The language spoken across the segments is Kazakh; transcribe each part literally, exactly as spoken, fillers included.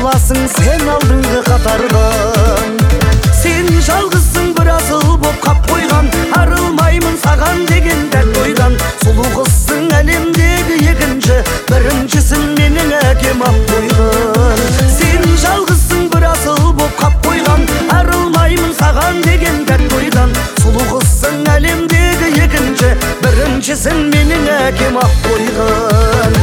боласың сен алдыңғы қатардан. Сен жалғызсың бір асыл боп қап қойған, арылмаймын саған деген дәт ойдан. Сұлу қызсың әлемдегі екінші, біріншісін менің әкем ап қойған. Сен жалғызсың бір асыл боп қап қойған, арылмаймын саған деген дәт ойдан. Сұлу қызсың әлемдегі екінші, біріншісін менің әкем ап қойған.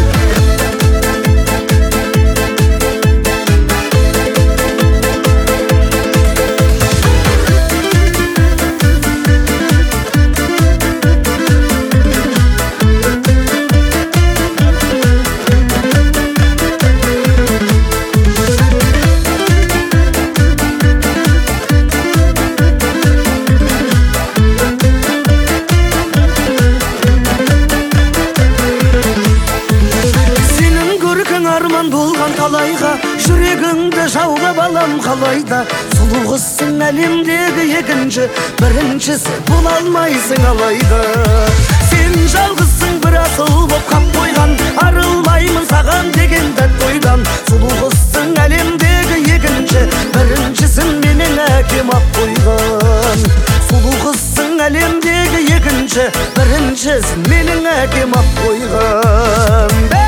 Арман болған талайға, жүрегіңді жаулап алам қалайда. Сұлу қызсың әлемдегі екінші, біріншісі бола алмайсың алайда. Сен жалғызсың бір асыл боп қап қойған, арылмаймын саған деген дәт ойдан. Сұлу қызсың әлемдегі екінші, біріншісін менің әкем ап қойған. Сұлу қызсың әлемдегі екінші, біріншісін менің әкем ап қойған.